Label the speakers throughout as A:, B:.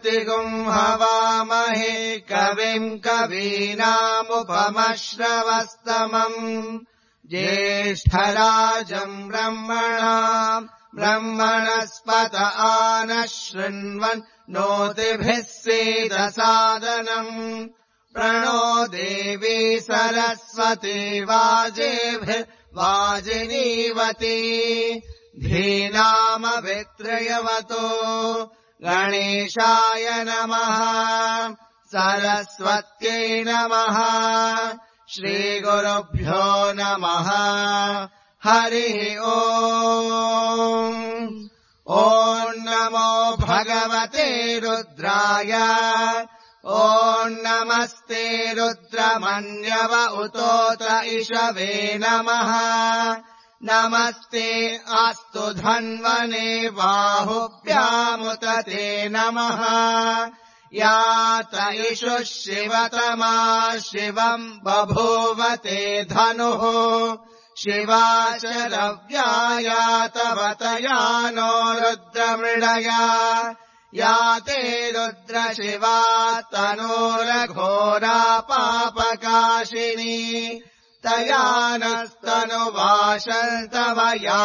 A: प्रतिगुंहवामहे कविम् कवीनामुपमश्रवस्तमम् ज्येष्ठराजम् ब्रह्मणस्पत आनः शृण्वन् नोतिभिः सीदसादनम् प्रणो देवी सरस्वती वाजिनीवती धीनामभित्रयवतो गणेशाय नमः सरस्वत्यै नमः श्रीगुरुभ्यो नमः हरिः ॐ नमो भगवते रुद्राय ॐ नमस्ते रुद्रमन्यव उतोत इषवे नमः नमस्ते अस्तु धन्वने बाहुभ्यामुत ते नमः यात इषुः शिवतमा शिवम् बभूवते धनुः शिवाशरव्यायातवतया नो रुद्रमृडया याते रुद्रशिवा तनोरघोरा पापकाशिनी तया नस्तनुवाशन्तव या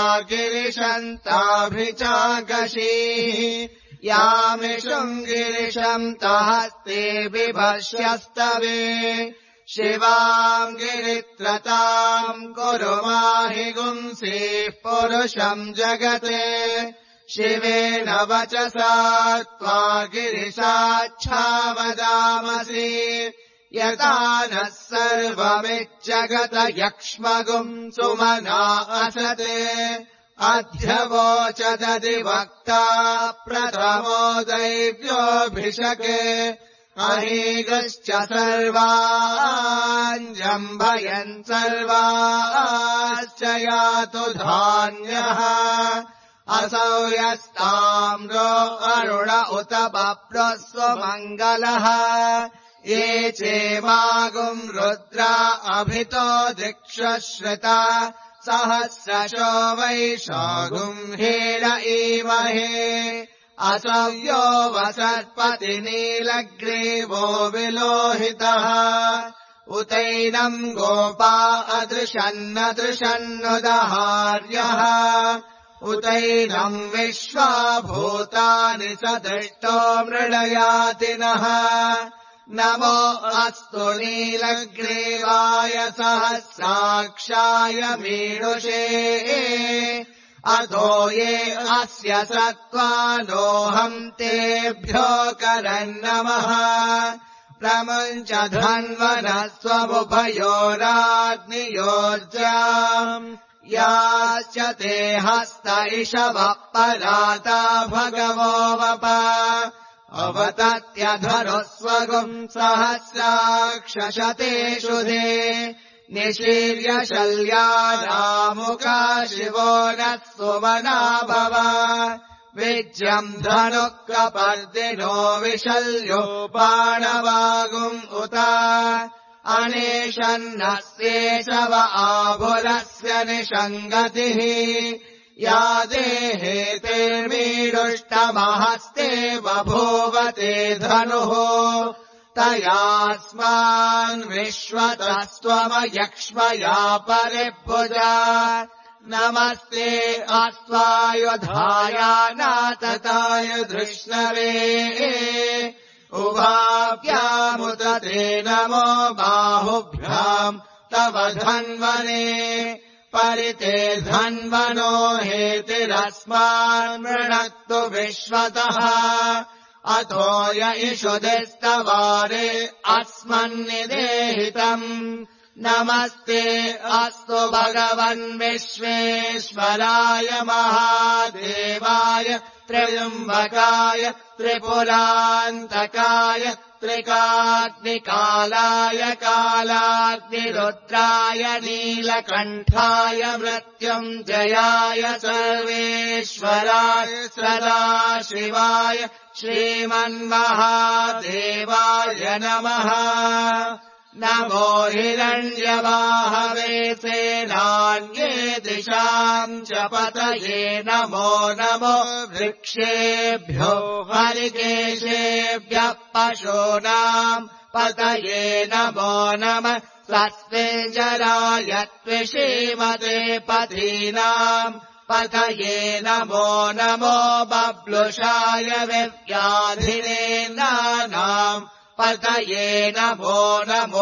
A: गिरिशन्ताभिचागशीः यामिषुम् गिरिशन्तहस्ते बिभस्यस्तवे शिवाम् गिरित्रताम् कुरु माहि गुंसीः पुरुषम् जगते शिवेन वचसा त्वा गिरिशाच्छावदामसि यदा नः सर्वमिज्जगत यक्ष्मगुम् सुमना असते अध्यवोचदधिवक्ता प्रथमो दैव्योऽभिषके अहीगश्च सर्वाञ्जम्भयन् सर्वाश्च यातु धान्यः असौ यस्ताम्रो अरुण उत बभ्रस्वमङ्गलः ये चेमागुम् रुद्रा अभितो दिक्षश्रिता सहस्रशो वैशागुम् हेर ईमहे असव्यो वसर्पति नीलग्रीवो विलोहितः उतैनम् गोपा अदृशन्नदृशन्नुदहार्यः उतैनम् विश्वा भूतानि सदृष्टो मृडयातिनः नमो अस्तु नीलग्रीवाय सहस्राक्षाय मीडुषे अधो ये अस्य सत्त्वानोऽहम् तेभ्यो करन्नमः प्रमुञ्च धन्वनः स्वमुभयोराग्नियोर्जाम् याश्च ते हस्त इषवः पराता भगवो वप अवतत्यधनुस्वगुम् सहस्राक्षशतेषु दे निशीर्य शल्यानामुका शिवो नः सुमना भव विज्यम् धनुःकपर्दिनो विशल्यो बाणवागुम् उत अनेशन्नस्येषव आभुरस्य निषङ्गतिः या देहेतेर्मीडुष्टमहस्ते बभूवते धनुः तयास्मान् विश्वतस्त्वमयक्ष्मया परिभुजा नमस्ते अस्त्वायुधायानातताय धृष्णवे उभाभ्यामुत ते नमो बाहुभ्याम् तव धन्वने परिते धन्वनो हेतिरस्मान् मृणक्तु विश्वतः अथो य इषुदिस्तवारे अस्मन्निदेहितम् नमस्ते अस्तु भगवन् विश्वेश्वराय महादेवाय त्र्यम्बकाय त्रिपुरान्तकाय त्रिकाग्निकालाय कालाग्निरुद्राय नीलकण्ठाय मृत्युञ्जयाय सर्वेश्वराय सदाशिवाय श्रीमन्महादेवाय नमः नमो हिरण्यवाहवे सेनान्ये दिशाम् च पतये नमो नमो वृक्षेभ्यो हरिकेशेभ्यः पशूनाम् पतये नमो नमः सस्मिञ्जराय त्विषीमते पथीनाम् पतये नमो नमो बब्लुषाय विव्याधिनेन्द्राणाम् पतये नमो नमो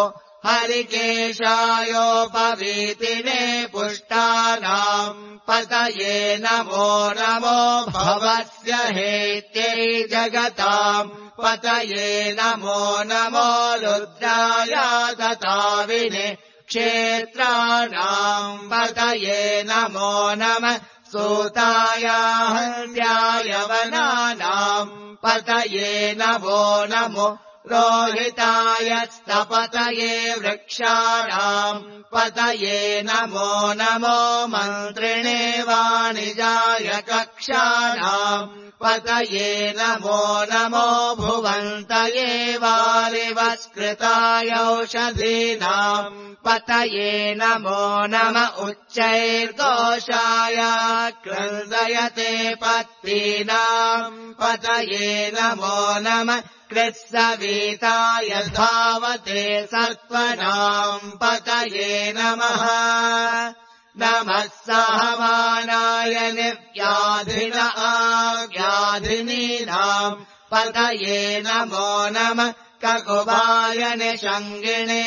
A: हरिकेशायोपवीतिने पुष्टानाम् पतये नमो नमो भवस्य हेत्यै जगताम् पतये नमो नमो रुद्राय दताविने क्षेत्राणाम् पतये नमो नमः सूताय हन्त्याय वनानाम् पतये नमो नमो रोहिताय स्तपतये वृक्षाणाम् पतये नमो नमो मन्त्रिणे वाणिजाय कक्षाणाम् पतये नमो नमो भुवन्तये वारिवस्कृताय औषधीनाम् पतये नमो नम उच्चैर्घोषाय क्रन्दयते पत्नीनाम् पतये नमो नम कृत्सवीताय धावते सत्त्वनाम् पतये नमः नमः सहमानाय निव्याधिन आव्याधिनीनाम् पतये नमो नमः ककुभाय निषङ्गिणे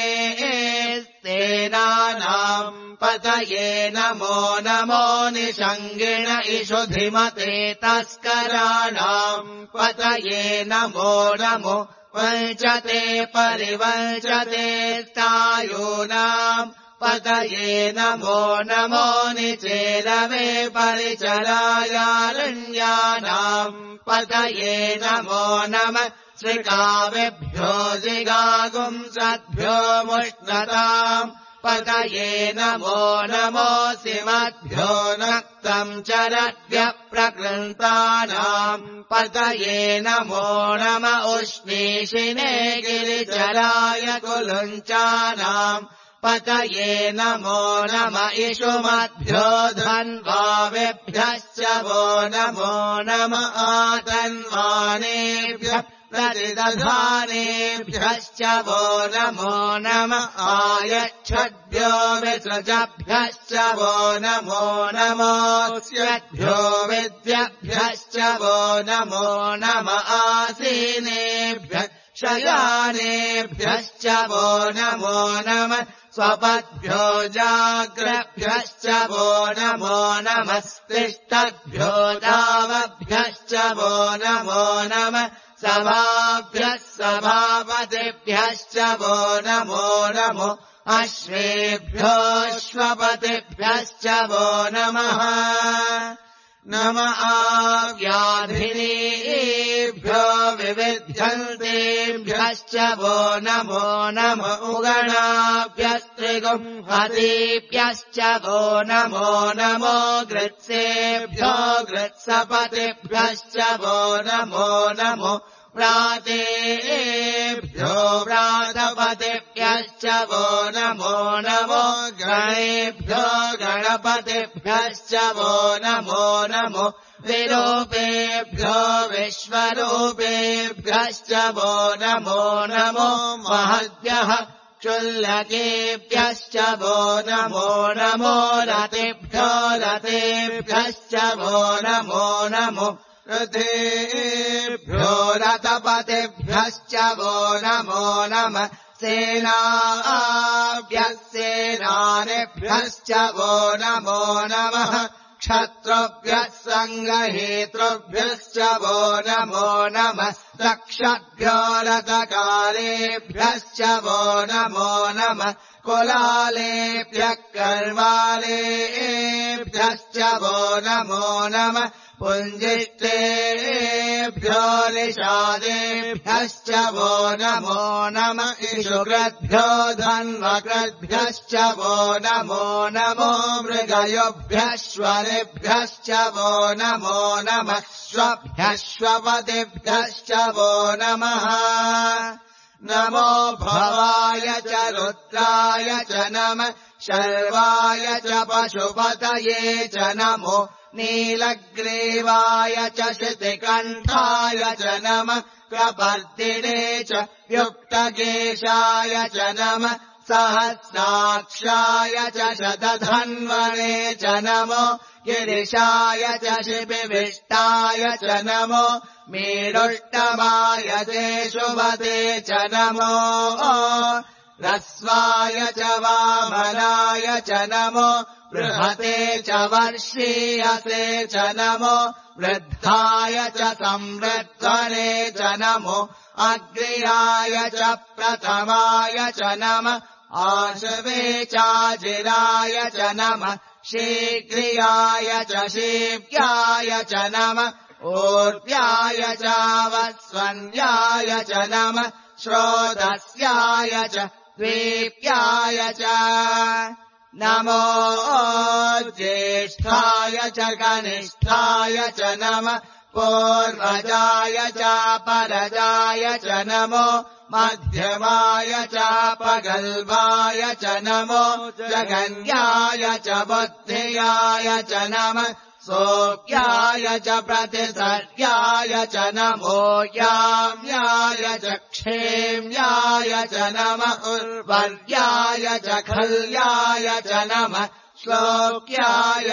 A: सेनानाम् पतये नमो नमो निषङ्गिण इषुधिमते तस्कराणाम् पतये नमो नमो वञ्चते परिवञ्चते स्थायूनाम् पतये नमो नमो निचेरवे परिचरायारण्यानाम् पतये नमो नमः श्रीकाव्यभ्यो जिगागुंसद्भ्यो मुष्णताम् पतये नमो नमो सिमद्भ्यो नक्तम् चरद्भ्यः प्रकृन्तानाम् पतये नमो नम उष्णीषिणे गिरिचराय कुलुञ्चानाम् पतये नमो नम इषुमद्भ्यो धन्वावेभ्यश्च वो नमो नम आतन्वानेभ्यः प्रतिदधानेभ्यश्च वो नमो नम आयच्छद्भ्यो विसृजभ्यश्च वो नमो नमोऽस्यद्भ्यो विद्यभ्यश्च वो नमो नम आसीनेभ्यः शयानेभ्यश्च वो नमो नम स्वपद्भ्यो जाग्रभ्यश्च वो नमो नमस्तिष्ठद्भ्यो दावभ्यश्च वो नमो नमः सभाभ्यः सभापतिभ्यश्च वो नमो नमो अश्वेभ्योऽश्वपतिभ्यश्च वो नमः नम आव्याधिनीभ्यो विविध्यन्तेभ्यश्च वो नमो नम उगणाभ्यस्त्रिगुंहतीभ्यश्च वो नमो नमो गृत्सेभ्यो गृत्सपतिभ्यश्च वो नमो नमो व्रातेभ्यो व्रातपतिभ्यश्च वो नमो नमो गणेभ्यो गणपतिभ्यश्च वो नमो नमो विरूपेभ्यो विश्वरूपेभ्यश्च वो नमो नमो महद्भ्यः क्षुल्लकेभ्यश्च वो नमो नमो रतेभ्यो रतेभ्यश्च वो नमो नमो रथेभ्यो रथपतिभ्यश्च वो नमो नमः सेनाभ्यः सेनानिभ्यश्च वो नमो नमः क्षत्रुभ्यः सङ्गहेतृभ्यश्च वो नमो नमः रक्षद्भ्यो रथकारेभ्यश्च वो नमो नमः कुलालेभ्यः कर्वालेभ्यश्च वो नमो नमः पुञ्जिष्टेभ्यो निषादेभ्यश्च वो नमो नम इषुकृद्भ्यो धन्वकृद्भ्यश्च वो नमो नमो मृगयोभ्यश्वरेभ्यश्च वो नमो नमः श्वभ्यश्वपतिभ्यश्च वो नमः नमो भवाय च रुद्राय च नमः शर्वाय च पशुपतये च नमो नीलग्रीवाय च शितिकण्ठाय च नमः प्रवर्तिने च युक्तकेशाय च नमः सहस्राक्षाय च शतधन्वने च नमो गिरिशाय च शिबिविष्टाय च नमो मीडुष्टमाय शुभते च नमो रस्वाय च वामनाय च नमो बृहते च वर्षीयसे च नमो वृद्धाय च संवृद्धने च नमो अग्र्याय च प्रथमाय च नमः आशवे चाजिराय च नमः शीघ्रियाय च शीव्याय च नमः ऊर्ध्याय च वस्वन्याय च नमः श्रोतस्याय च द्वीप्याय च नमो ज्येष्ठाय च कनिष्ठाय च नमः पूर्वजाय च परजाय च नमो मध्यमाय च पगल्वाय च नमो जगन्याय च बुद्धियाय च नमः सोऽप्याय च प्रतिसर्याय च नमो याम्याय च क्षेम्याय च नमः उर्वर्याय च खल्याय च नमः श्लोक्याय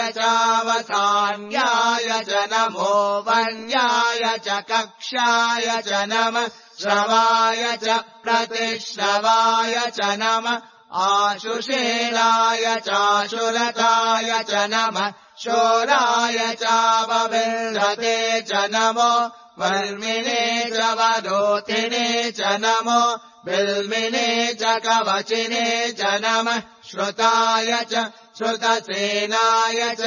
A: चावसान्याय च नमो वन्याय च कक्षाय च नमः श्रवाय च प्रतिश्रवाय च नमः आशुषेणाय चाशुरताय च नमः शोराय चावविन्दते च नमो वर्मिणे च वरोधिने च नमो बिल्मिने च कवचिने च नमः श्रुताय च श्रुतसेनाय च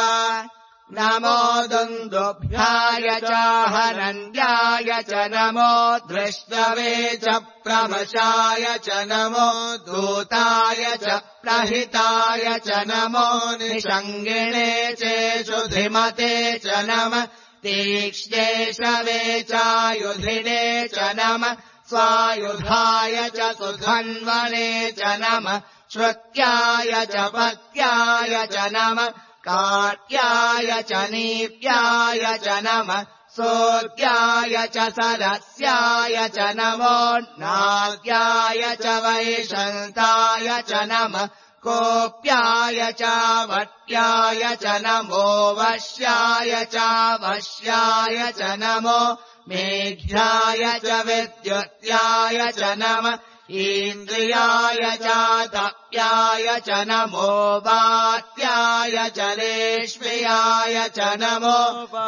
A: नमो दुन्दुभ्याय च हरण्याय च नमो दृष्टवे च प्रमशाय च नमो दूताय च प्रहिताय च नमो निषङ्गिणे चेषुधिमते च नमः तीक्ष्णेशवे चायुधिने च नमः स्वायुधाय च सुधन्वने च नमः श्रुत्याय च पत्याय च नमः काट्याय च नीप्याय च नमः सोऽद्याय च सरस्याय च नमो नाद्याय च वैशन्ताय च नमः कोऽप्याय च वट्याय च नमो वश्याय च वश्याय च नमो मेघ्याय च विद्युत्याय च नमः इन्द्रियाय च तप्याय च नमो वात्याय च रेष्म्याय च नमो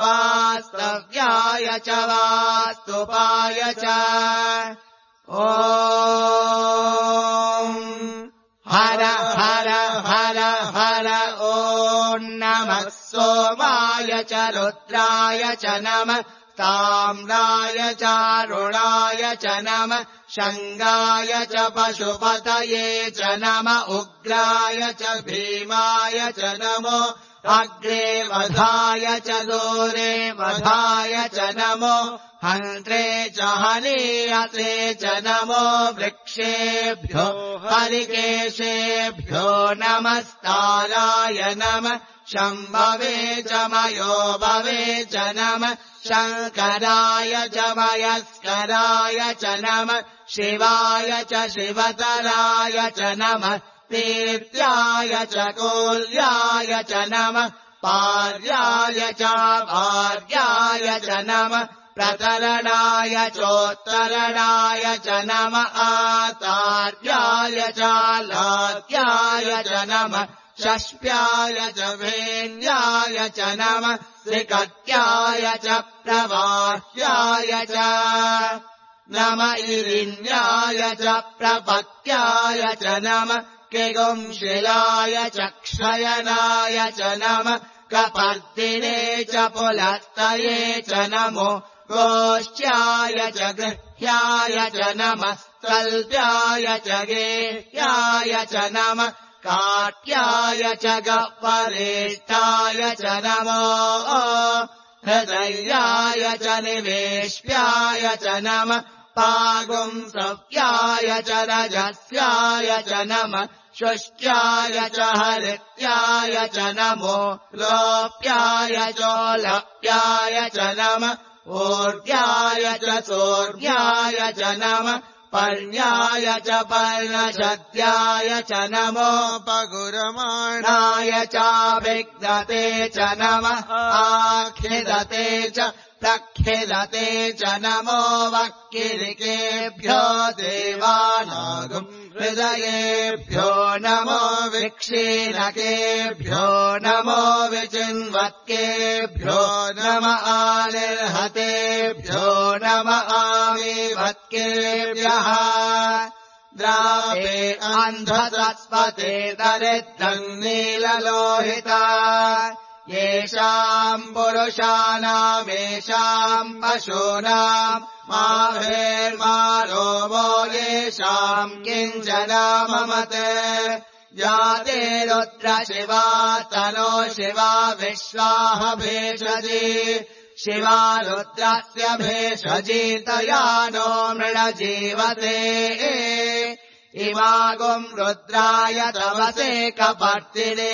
A: वास्तव्याय च वास्तुपाय च ॐ हर हर हर हर ॐ नमः सोमाय च रुद्राय च नमः ताम्राय चारुणाय च नमः शङ्गाय च पशुपतये च नमः उग्राय च भीमाय च नमो अग्रे वधाय च दूरे वधाय च नमो हन्त्रे च हनीयसे च नमो वृक्षेभ्यो हरिकेशेभ्यो नमस्ताराय नमः शम्भवे च मयो भवे च नमः शङ्कराय च मयस्कराय च नमः शिवाय च शिवतराय च नमः तीर्थ्याय च कोल्याय च नमः पार्याय च भार्याय च नमः प्रतरणाय चोत्तरणाय च नमः आतार्याय च लाद्याय च नमः षष्प्याय च भेन्याय च नमः त्रिकट्याय च प्रवाह्याय च नमः इरिण्याय च प्रपत्याय च नमः किगुंशिलाय च क्षयनाय च नमः कपर्दिने च पुलस्तये च नमो गोष्ठ्याय च गृह्याय च नमः कल्प्याय च गेह्याय च नमः काट्याय च गह्वरेष्ठाय च नमो हृदयाय च निवेश्याय च नमः पागुंसव्याय च रजस्याय च नमः शुष्क्याय च हरित्याय च नमो लोप्याय चोलप्याय च नमः ऊर्ध्याय च सोर्ध्याय च नमः पर्ण्याय च पर्णशद्याय च नमो
B: पगुरमाणाय
A: चाभिघ्नते च नमः आखिदते च प्रखिदते च नमो वक्किरिकेभ्यो देवानागम् हृदयेभ्यो नमो विक्षीणकेभ्यो नमो विचिन्वत्केभ्यो नम आनिर्हतेभ्यो नम आमीवत्केभ्यः द्रावे अन्धसत्पते दरिद्रम् नीललोहिता येषाम् पुरुषाणामेषाम् पशूनाम् माभेर्मारोवो येषाम् किञ्चन ममते याते रुद्र शिवा तनो शिवा विश्वाह भेषजी शिवा रुद्रस्य भेषजीतया नो मृडजीवते इमागुम् रुद्राय तवसे कपर्तिने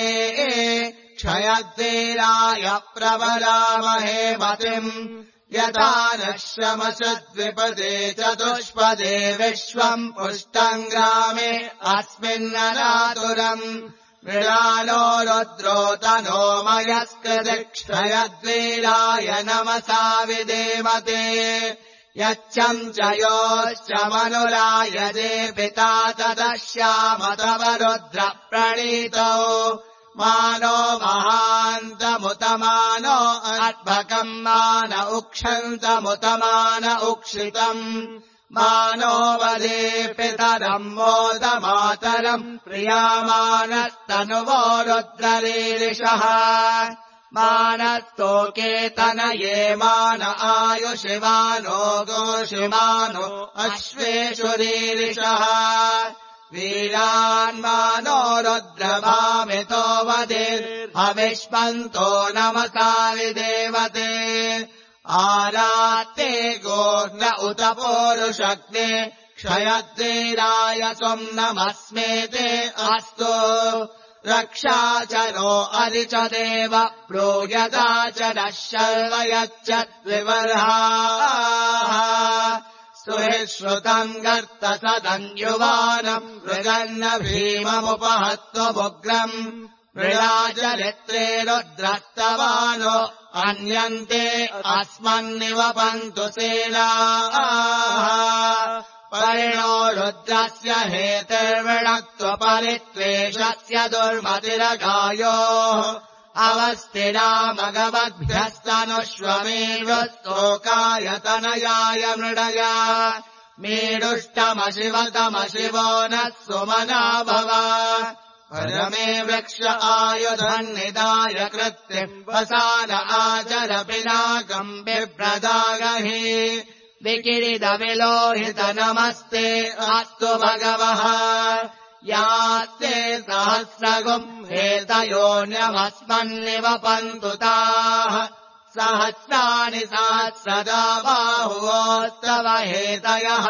A: क्षयद्वीराय प्रबलामहे मतिम् यथा नश्यमशद्विपदे चतुष्पदे विश्वम् पुष्टम् ग्रामे अस्मिन्ननातुरम् मृडालो रुद्रो तनो मयस्कृदिक्षयद्वीराय नमसा विदेवते यच्छम् च योश्च मनुरायजे पिता तदश्याम तव रुद्र प्रणीतौ मानो महान्तमुतमानो अर्भकम् मान उक्षन्तमुतमान उक्षितम् मानो वदे पितरम् मोदमातरम् प्रियामानस्तनुवो रुद्ररीरिषः मानस्तोकेतनये मान आयुषिमानो गोषिमानो अश्वेषु रीरिषः वीरान्मानो रुद्रभामितो वदेर्हविष्मन्तो नमसा विदेवते आरात्ते गोर्न उत पौरुषग्ने क्षयद्वीराय त्वम् नमस्मेते अस्तु रक्षा च नो अरिच देव प्रोयदा च नः शर्वयच्च द्विवर्हाः सुहिश्रुतम् गर्त सदन्युवानम् मृगन्न भीममुपहत्वमुग्रम् मृडाचरित्रे रुद्रस्तवानो अन्यन्ते अस्मन्निवपन्तु सेनाः परिणो रुद्रस्य हेतिर्विणक्त्वपरित्वेषस्य दुर्मतिरगायोः अवस्थिरामगवद्भ्यस्तनुष्वमेव स्तोकायतनयाय मृडया मीडुष्टमशिवतमशिवो नः सुमना भव परमे वृक्ष आयुधन्निदाय कृत्तिम् वसान आचर पिनाकम् बिभ्रदागहि विकिरिदविलोहित नमस्ते अस्तु भगवः यास्ते सहस्रगुम् हेतयोऽन्यमस्मन्निवपन्तु ताः सहस्राणि सहस्रदा बाहुवोस्तव हेतयः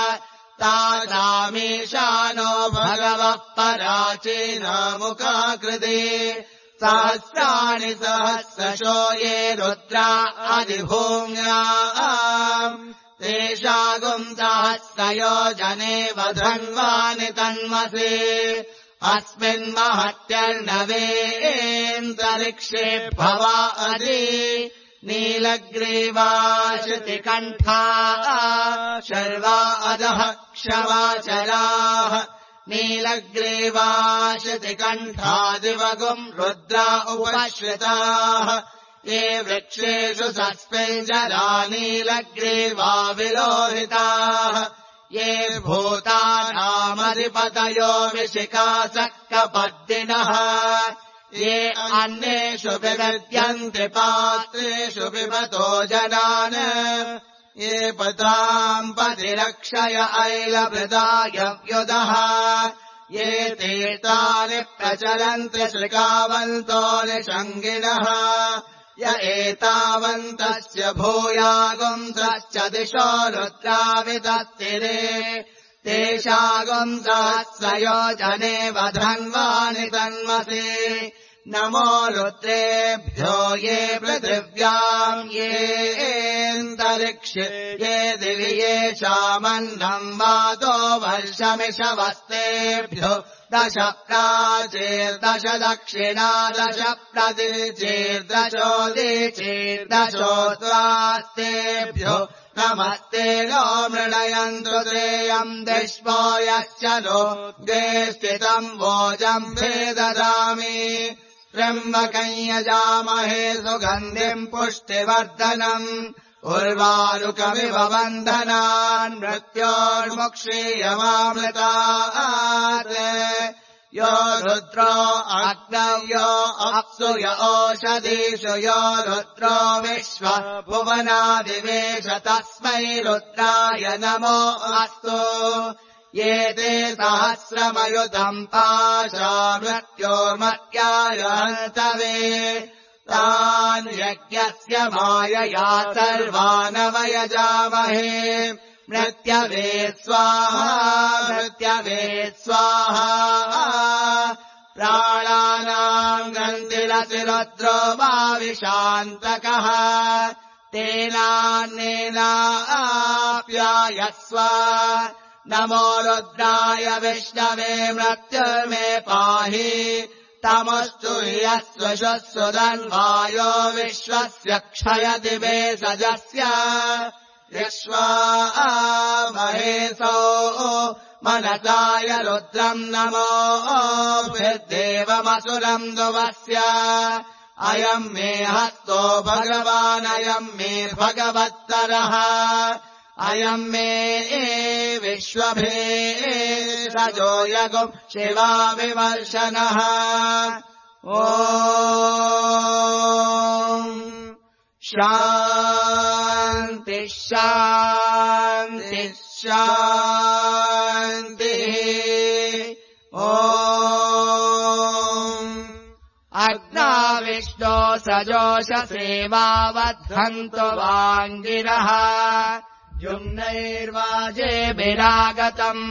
A: तासामीशानो भगवः पराचीनमुखाकृते सहस्राणि सहस्रशो ये रुद्रा अधिभूम्याम् तेषागुम् सहस्रयोजने वधन्वानि तन्मसे अस्मिन्महत्यर्णवेऽन्तरिक्षे भवा अदि नीलग्रीवाशतिकण्ठा शर्वा अधः क्षवाचराः नीलग्रीवाशतिकण्ठादिवगुम् रुद्रा उपश्रिताः ये वृक्षेषु सस्मिञ्जरा नीलग्रीवा विलोहिताः ये भूतानामधिपतयो विशिखासक्कपद्दिनः ये अन्येषु विदध्यन्ति पात्रेषु पिबतो जनान् ये पताम् पतिरक्षय ऐलभृदाय व्युदः ये तीर्थानि प्रचलन्ति श्रिकावन्तो निषङ्गिणः य एतावन्तस्य भूयागुंसश्च दिशो रुद्राविदस्तिरे तेषागुंसहस्रयोजने वधन्वानि तन्मसे नमो रुद्रेभ्यो ये पृथिव्याम् येऽन्तरिक्षे ये दिवि येषामन्नम् वातो वर्षमिषवस्तेभ्यो दश प्राचीर्दश दक्षिणा दश प्रदिचीर्दशोदीचीर्दशोत्तरास्तेभ्यो नमस्ते नो मृणयन्तु तेयम् दिश्वो यश्च नो द्वे स्थितम् वोजम् ददामि त्र्यम्बकम् यजामहे सुगन्धिम् पुष्टिवर्धनम् उर्वारुकमिव बन्धनान् मृत्योर्मुक्षीयमामृतात् यो रुद्रो अग्नौ यो अप्सु य ओषधीषु यो रुद्रो विश्व भुवनादिवेश तस्मै रुद्राय नमो अस्तु ये ते सहस्रमयुतम् पाशा मृत्योर्मर्त्याय हन्तवे तान् यज्ञस्य मायया सर्वानवयजामहे मृत्यवे स्वाहा मृत्यवे स्वाहा प्राणानाम् गन्तिलसि रुद्रो भाविशान्तकः तेनान्नेनाप्यायस्व नमो रुद्राय विष्णवे मृत्युर्मे पाहि तमस्तु यस्वशस्वदन्वायो विश्वस्य क्षयदिवे सजस्य विश्वा महेशो मनसाय रुद्रम् नमो देवमसुरम् दुवस्य अयम् मे हस्तो भगवानयम् मे भगवत्तरः अयम् मे विश्वभेषजो यगुम् शिवा विमर्शनः ॐ शान्ति शान्ति शान्तिः ॐ अग्नाविष्णो सजोषसेवावद्धन्तु वाङ्गिरः जुम्नैर्वाजेभिरागतम्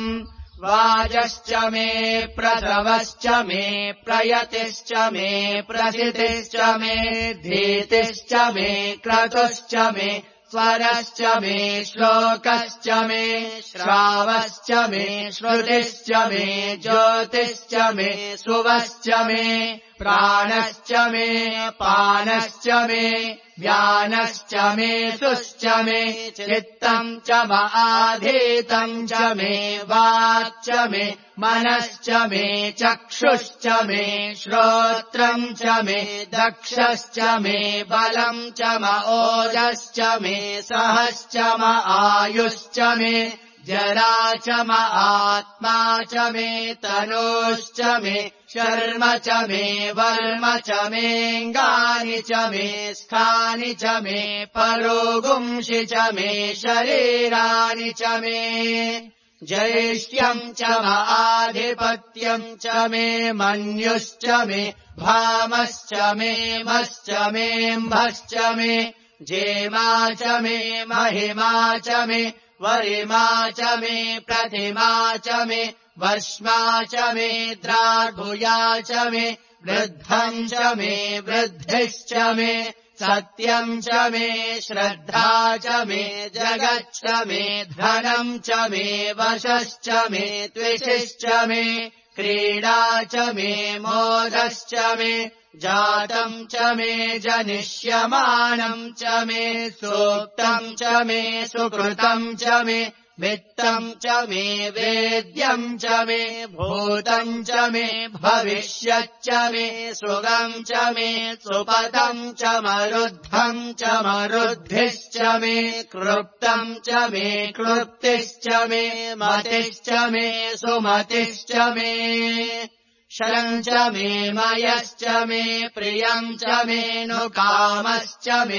A: वाजश्च मे प्रसवश्च मे प्रयतिश्च मे प्रसितिश्च मे धीतिश्च मे क्रतुश्च मे स्वरश्च मे श्लोकश्च मे श्रावश्च मे श्रुतिश्च मे ज्योतिश्च मे सुवश्च मे प्राणश्च मे पानश्च मे व्यानश्च मे सुश्च मे चित्तम् च आधीतम् च मे वाक् च मे मनश्च मे चक्षुश्च मे श्रोत्रम् च मे दक्षश्च मे बलम् च ओजश्च मे सहश्च आयुश्च मे जरा च आत्मा च मे तनूश्च मे शर्म च मे वर्म च मेऽङ्गानि च मे स्थानि च मे परोगुंषि च मे शरीराणि च मे ज्येष्ठ्यम् च आधिपत्यम् च मे मन्युश्च मे भामश्च मे मश्च मेऽम्भश्च मे जेमा च मे महिमा च मे वरिमा च मे प्रतिमा च मे वर्ष्मा च मे द्रार्भुया च मे वृद्धम् च मे वृद्धिश्च मे सत्यम् च मे श्रद्धा च मे जगच्च मे धनम् च मे वशश्च मे त्विषिश्च मे क्रीडा च मे मोदश्च मे जातम् च मे जनिष्यमाणम् च मे सूक्तम् च मे सुकृतम् च मे वित्तम् च मे वेद्यम् च मे भूतम् च मे भविष्यच्च मे सुगम् च मे सुपदम् च मरुद्धम् च मरुद्धिश्च मे क्लृप्तम् च मे क्लृप्तिश्च मे मतिश्च मे सुमतिश्च मे शरम् च मे मयश्च मे प्रियम् च मे नु कामश्च मे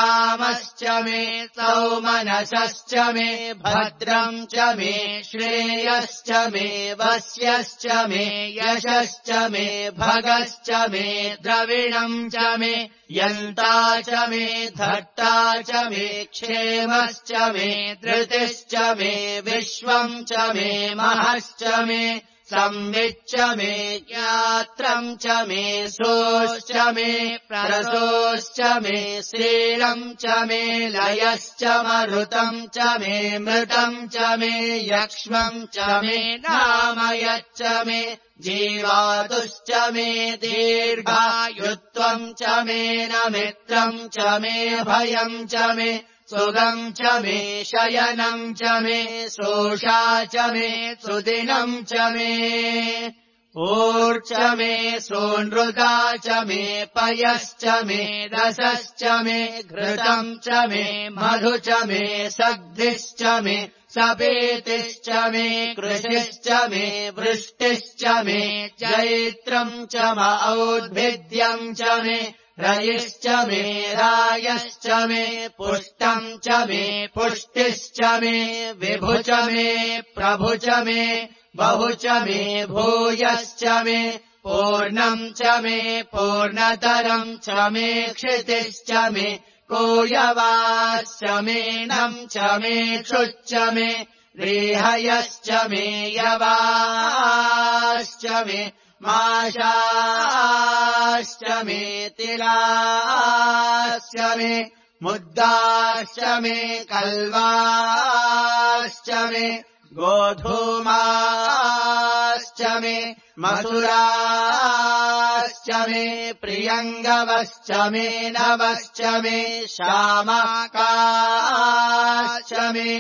A: सौमनसश्च मे भद्रम् च मे श्रेयश्च मे वस्यश्च मे यशश्च मे भगश्च मे द्रविणम् च मे यन्ता च मे धर्ता च मे क्षेमश्च मे धृतिश्च मे विश्वम् च मे महश्च मे संविच्च मे ज्ञात्रम् च मे सोश्च मे प्रसोश्च मे श्रीरम् च मे लयश्च मरुतम् च मे मृतम् च मे यक्ष्मम् च मे नामयच्च मे जीवातुश्च मे दीर्घायुत्वम् च मे न मित्रम् च मे भयम् च मे सुगम् च मे शयनम् च मे सोषा च मे सुदिनम् च मे ऊर्च मे सोनृता च मे पयश्च मे रसश्च मे घृतम् च मे मधु च मे सग्धिश्च मे सपेतिश्च मे कृषिश्च मे वृष्टिश्च मे चैत्रम् च औद्भिद्यम् च मे रयिश्च मे रायश्च मे पुष्टम् च मे पुष्टिश्च मे विभु च मे प्रभु च मे बहु च मे भूयश्च मे पूर्णम् च मे पूर्णतरम् च मे क्षितिश्च मे कोयवाश्च मे नम् च मे क्षुच्च मे रेहयश्च मे यवाश्च मे माशाश्च मे तिलाश्च मे मुद्दाश्च मे कल्वाश्च मे गोधूमाश्च मे मधुराश्च मे प्रियङ्गवश्च मे नवश्च मे श्यामाकाश्च मे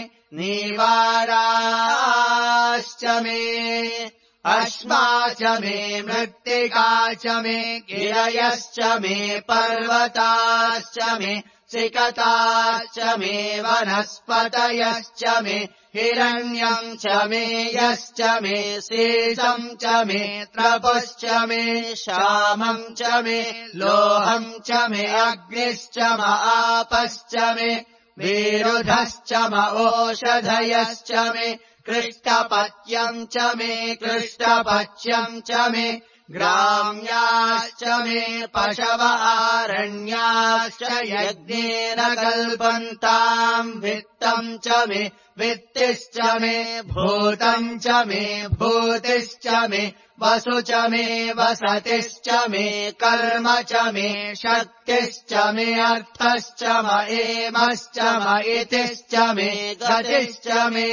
A: नीवाराश्च मे अश्मा च मे मृत्तिका च मे गिरयश्च मे पर्वताश्च मे सिकताश्च मे वनस्पतयश्च मे हिरण्यम् च मे यश्च मे शेषम् च मे त्रपुश्च मे श्यामम् च मे लोहम् च मे अग्निश्च आपश्च मे विरुधश्च ओषधयश्च मे कृष्टपत्यम् च मे कृष्टपच्यम् च मे ग्राम्याश्च मे पशव आरण्याश्च यज्ञेन कल्पन्ताम् वित्तम् च मे वित्तिश्च मे भूतम् च मे भूतिश्च मे वसु च मे वसतिश्च मे कर्म च मे शक्तिश्च मे अर्थश्च म एमश्च म इतिश्च मे गतिश्च मे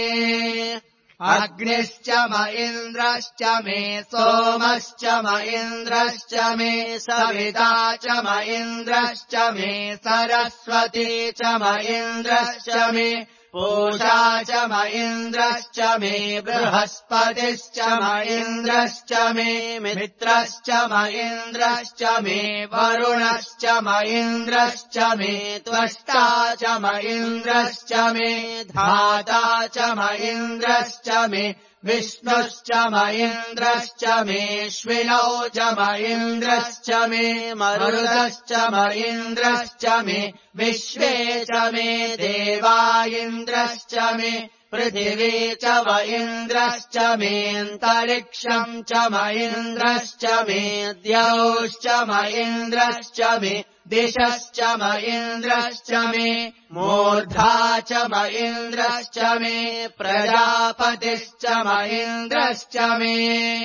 A: अग्निश्च म इन्द्रश्च मे सोमश्च म इन्द्रश्च मे सविता च म इन्द्रश्च मे सरस्वती च म इन्द्रश्च मे पूषा च म इन्द्रश्च मे बृहस्पतिश्च म इन्द्रश्च मे मित्रश्च म इन्द्रश्च मे वरुणश्च म इन्द्रश्च मे त्वष्टा च म इन्द्रश्च मे धाता च म इन्द्रश्च मे विष्णुश्च म इन्द्रश्च मे श्विनौ च म इन्द्रश्च मे मरुतश्च म इन्द्रश्च मे विश्वे च मे देवा इन्द्रश्च मे पृथिवी च म इन्द्रश्च मेऽन्तरिक्षम् च म इन्द्रश्च मे द्यौश्च म इन्द्रश्च मे दिशश्च म इन्द्रश्च मे मूर्धा च म इन्द्रश्च मे प्रजापतिश्च म इन्द्रश्च मे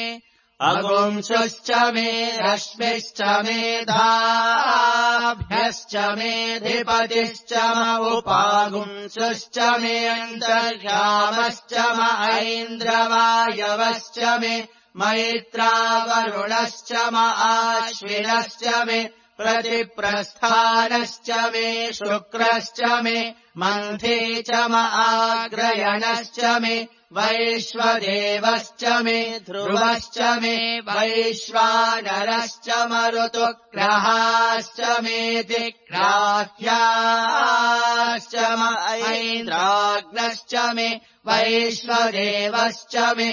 A: अगुंसुश्च मे रश्मिश्च मेधाभ्यश्च मेऽधिपतिश्च म उपागुंसुश्च मे अन्तर्यामश्च म ऐन्द्रवायवश्च मे मैत्रावरुणश्च म आश्विनश्च मे प्रतिप्रस्थानश्च मे शुक्रश्च मे मन्थे च आग्रयणश्च मे वैश्वदेवश्च मे ध्रुवश्च मे वैश्वानरश्च मरुतुग्रहाश्च मेति ग्राह्याश्च ऐन्द्राग्नश्च मे वैश्वदेवश्च मे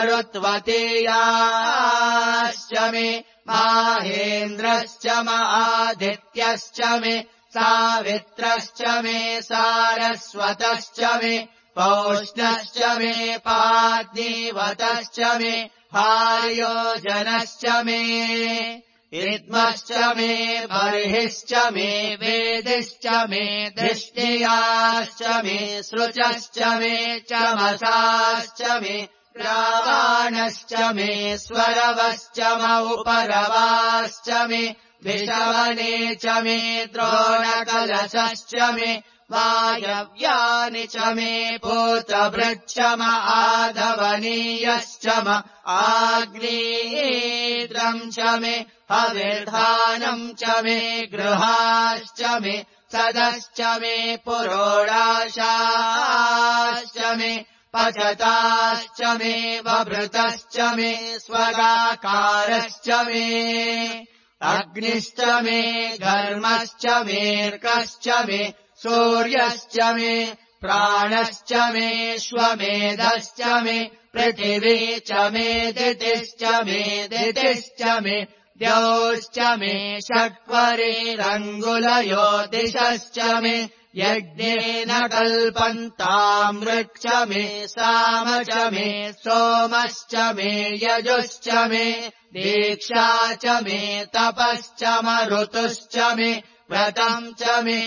A: मरुत्वतीयाश्च मे माहेन्द्रश्च आदित्यश्च मे सावित्रश्च मे सारस्वतश्च मे पौष्णश्च मे पाद्नीवतश्च मे हार्योजनश्च मे इद्मश्च मे बर्हिश्च मे वेदिश्च मे दृष्टियाश्च मे सृचश्च मे चमसाश्च मे रावाणश्च मे स्वरवश्च उपरवाश्च मे विषवने च मे द्रोणकलशश्च मे वायव्यानि च मे पूतभृच्च आधवनीयश्च आग्नेयेन्द्रम् च मे हविर्धानम् च मे गृहाश्च मे सदश्च मे पुरोडाशाश्च मे पचताश्च मे वभृतश्च मे स्वगाकारश्च मे अग्निश्च मे घर्मश्च मेऽर्कश्च मे सूर्यश्च मे प्राणश्च मे श्वमेधश्च मे पृथिवी च मे दितिश्च मे दितिश्च मे द्यौश्च मे षट्वरेरङ्गुलयो दिशश्च मे यज्ञेन कल्पन्ताम् ऋक् च मे साम च मे सोमश्च मे यजुश्च मे दीक्षा च मे तपश्च ऋतुश्च मे व्रतम् च मे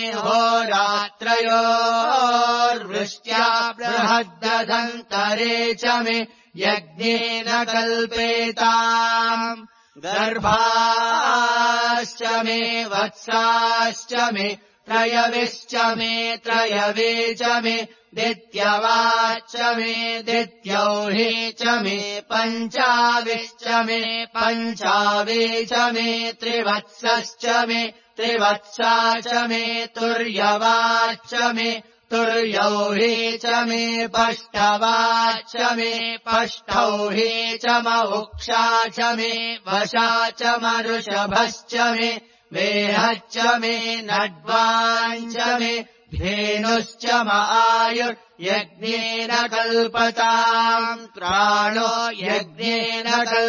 A: होरात्रयोर्वृष्ट्या बृहद्दधन्तरे च मे यज्ञेन कल्पेताम् गर्भाश्च मे वत्साश्च मे त्रयविश्च मे त्रयवे च मे दित्यवाच्च मे दित्यौहि च मे पञ्चाविश्च मे पञ्चावे च मे त्रिवत्सश्च मे त्रिवत्सा च मे तुर्यवाच्च मे तुर्यौहि च मे पष्टवाच्च मे पष्टौहि च उक्षा च मे वशा च ऋषभश्च मे वेहच्च मे नड्वाञ्च मे धेनुश्च आयुर्यज्ञेन कल्पताम् प्राणो यज्ञेन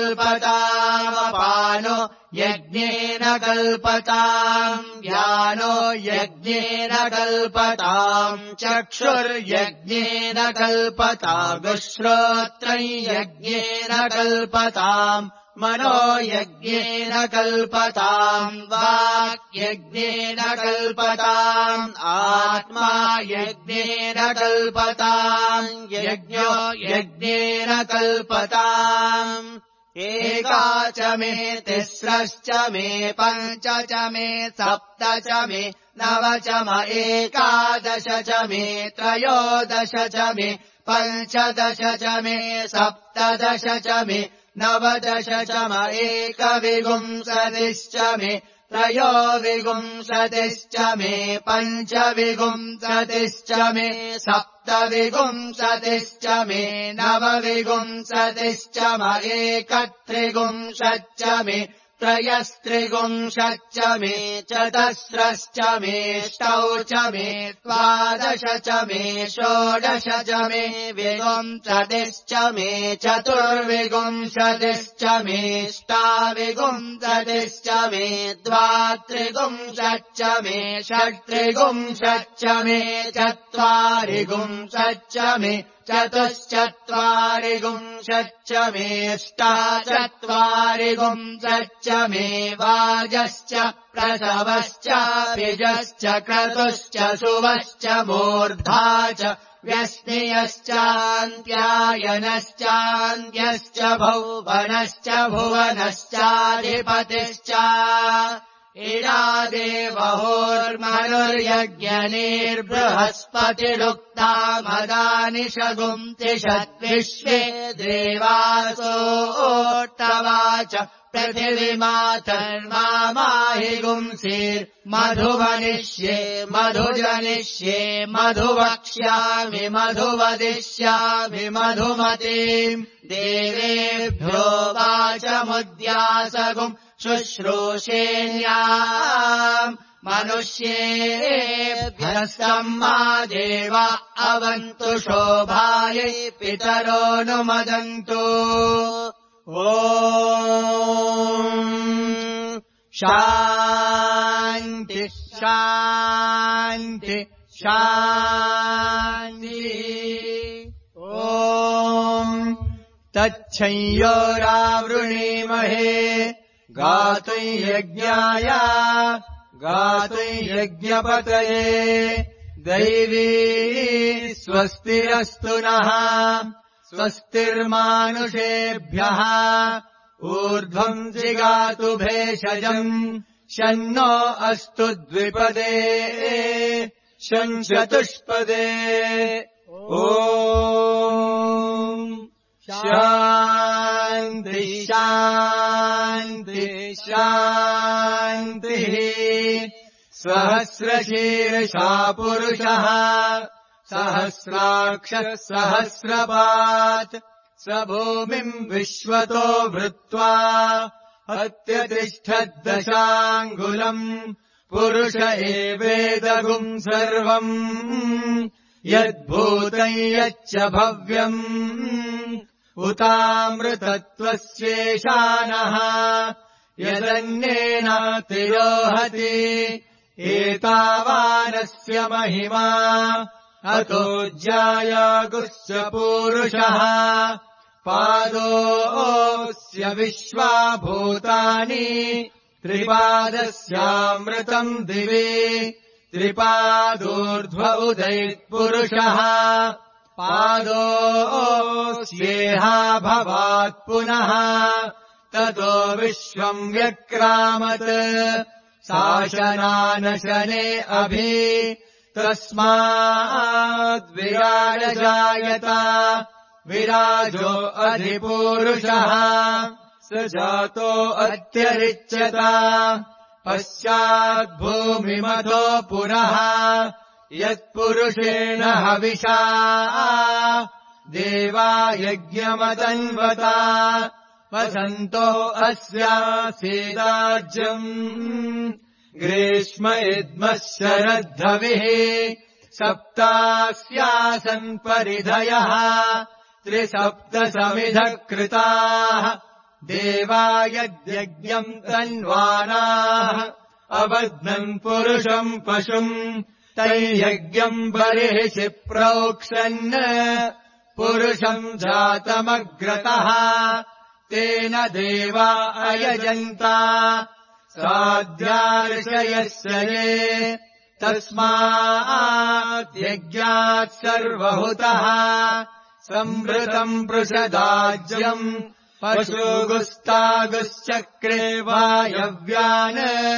A: कल्पतामपानो यज्ञेन कल्पताम् व्यानो यज्ञेन कल्पताम् चक्षुर्यज्ञेन कल्पताम् श्रोत्रम् यज्ञेन कल्पताम् मनो यज्ञेन कल्पताम् वाक् यज्ञेन कल्पताम् आत्मा यज्ञेन कल्पताम् यज्ञो यज्ञेन कल्पताम् एका च मे तिस्रश्च मे पञ्च च मे सप्त च मे नव च एकादश च मे त्रयोदश च मे पञ्चदश च मे सप्तदश च मे नवदश च एकविंशतिश्च मे त्रयोविंशतिश्च मे पञ्चविंशतिश्च मे सप्तविंशतिश्च मे नवविंशतिश्च एकत्रिंशच्च मे त्रयस्त्रिंशच्च मे चतस्रश्च मेष्टौ च मे द्वादश च मे षोडश च मे विंशतिश्च मे चतुर्विंशतिश्च मेष्टाविंशतिश्च मे द्वात्रिंशच्च मे षट्त्रिंशच्च मे चत्वारिंशच्च मे चतुश्चत्वारिंशच्च मेष्टाचत्वारिंशच्च मे वाजश्च प्रसवश्च बीजश्च क्रतुश्च सुवश्च मूर्धा च व्यस्नियश्चान्त्यायनश्चान्त्यश्च भुवनश्च भुवनश्चाधिपतिश्च इडादेवहोर्मनुर्यज्ञनेर्बृहस्पतिरुक्ता मदानि शगुंतिषद्विश्वे देवासोऽट्टवाच पृथिवीमातर्माहि गुंसीर्मधुवनिष्ये मधुजनिष्ये मधुवक्ष्यामि मधुवदिष्यामि मधुमतीम् देवेभ्यो वाचमुद्यासगुम् शुश्रूषेण्याम् मनुष्येभ्यः सम्मा देवा अवन्तु शोभायै पितरोऽनुमदन्तु ॐ शान्ति शान्ति शान्ति ॐ तच्छंयोरावृणीमहे गातुं यज्ञाय गातुं यज्ञपतये दैवी स्वस्तिरस्तु नः स्वस्तिर्मानुषेभ्यः ऊर्ध्वम् जिगातु भेषजम् शन्नो अस्तु द्विपदे शञ्चतुष्पदे ॐ शान्ति शान्ति शान्तिः सहस्रशीर्षा पुरुषः सहस्राक्षः सहस्रपात् स भूमिम् विश्वतो भृत्वा अत्यतिष्ठद्दशाङ्गुलम् पुरुष एवेदगुम् सर्वम् यद्भूतम् यच्च भव्यम् उतामृतत्वस्येषानः यदन्येनातिरोहति एतावानस्य महिमा अतो ज्यायागुश्च पूरुषः पादोऽस्य विश्वाभूतानि त्रिपादस्यामृतम् दिवि त्रिपादोर्ध्व उदैत्पुरुषः पादोऽस्येहा भवात् पुनः ततो विश्वम् व्यक्रामत् शासनानशने अभि तस्माद्विराजजायत विराजो अधिपूरुषः स जातो अत्यरिच्यत पश्चाद्भूमिमथो पुरः यत्पुरुषेण हविषा देवा यज्ञमतन्वता वसन्तो अस्यासीदाज्यम् ग्रीष्म इद्मः शरद्धविः सप्तास्यासन् परिधयः त्रिसप्तसमिधः कृताः देवा यद्यज्ञम् तन्वानाः अबध्नन् पुरुषम् पशुम् तैयज्ञम् बर्हिषि प्रोक्षन् पुरुषम् जातमग्रतः तेन देवा अयजन्ता साध्यार्षयस्य ये तस्माद्यज्ञात् सर्वहुतः संवृतम् पृषदाज्यम् पशुगुस्तागुश्चक्रे वायव्यान्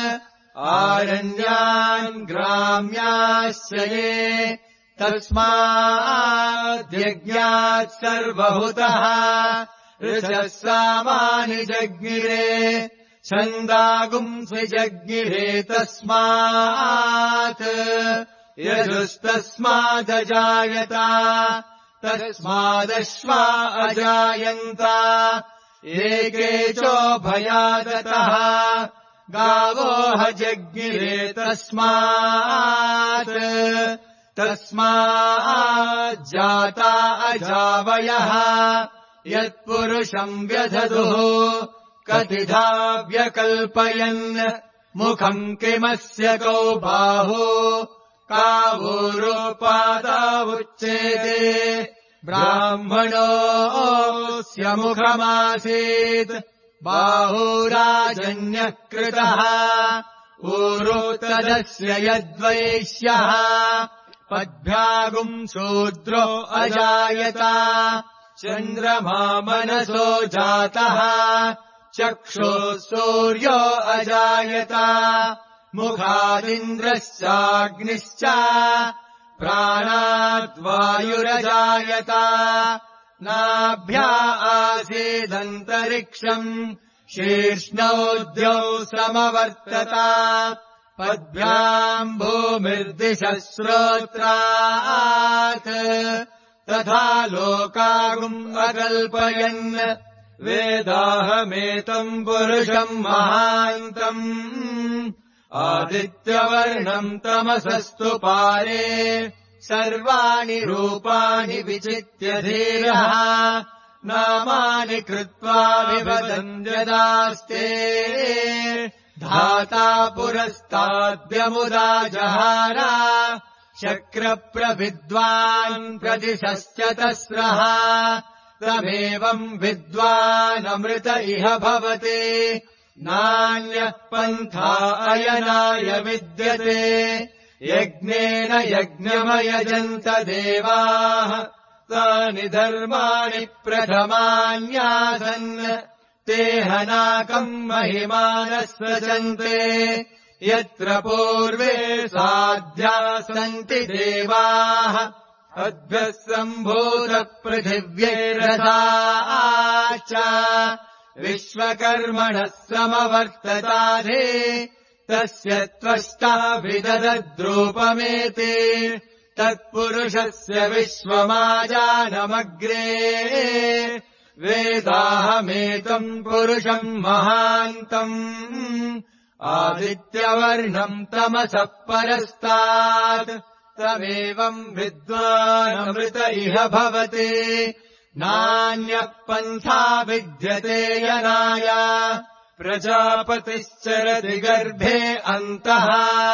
A: आरण्यान् ग्राम्याश्च ये तस्माद्यज्ञात् सर्वहुतः ऋषः सामानि जज्ञिरे छन्दागुंसि जज्ञिरे तस्मात् यजुस्तस्मादजायत तस्मादश्वा अजायन्त एके चोभयादतः गावोह जज्ञिरे तस्माज्जाता अजावयः यत्पुरुषम् व्यधतुः कतिधा व्यकल्पयन् मुखम् किमस्य कौ बाहु कावूरोपादावुच्येते ब्राह्मणोऽस्य मुखमासीत् बाहुराजन्यः कृतः ऊरो तदस्य यद्वैश्यः पद्भ्यागुम् शूद्रो अजायत चन्द्रमा मनसो जातः चक्षुः सूर्यो अजायत मुखादिन्द्रश्चाग्निश्च प्राणात् वायुरजायत नाभ्या आसीदन्तरिक्षम् शीर्ष्णौ द्यौ समवर्तत पद्भ्याम् भूमिर्दिशः श्रोत्रात् तथा लोकागुम् अकल्पयन् वेदाहमेतम् पुरुषम् महान्तम् आदित्यवर्णम् तमसस्तु पारे सर्वाणि रूपाणि विचित्य धीरः नामानि कृत्वा विवदन्त्यदास्ते धाता पुरस्ताद्यमुदा जहार शक्रप्रविद्वान् प्रदिशश्च तस्रः तमेवम् विद्वानमृत इह भवति नान्यः पन्था अयनाय विद्यते यज्ञेन यज्ञमयजन्त देवाः तानि धर्माणि प्रथमान्यासन् ते हनाकम् महिमानः सृजन्ते यत्र पूर्वे साध्या सन्ति देवाः अद्भ्यः सम्भूतपृथिव्यैरथा च विश्वकर्मणः समवर्तताधे तस्य त्वष्टा विदधद्रूपमेति तत्पुरुषस्य विश्वमाजानमग्रे वेदाहमेतम् पुरुषम् महान्तम् आदित्यवर्णम् तमसः परस्तात् तमेवम् विद्वानमृत इह भवति नान्यः पन्था विद्यते यनाय प्रजापतिश्चरति गर्भे अन्तः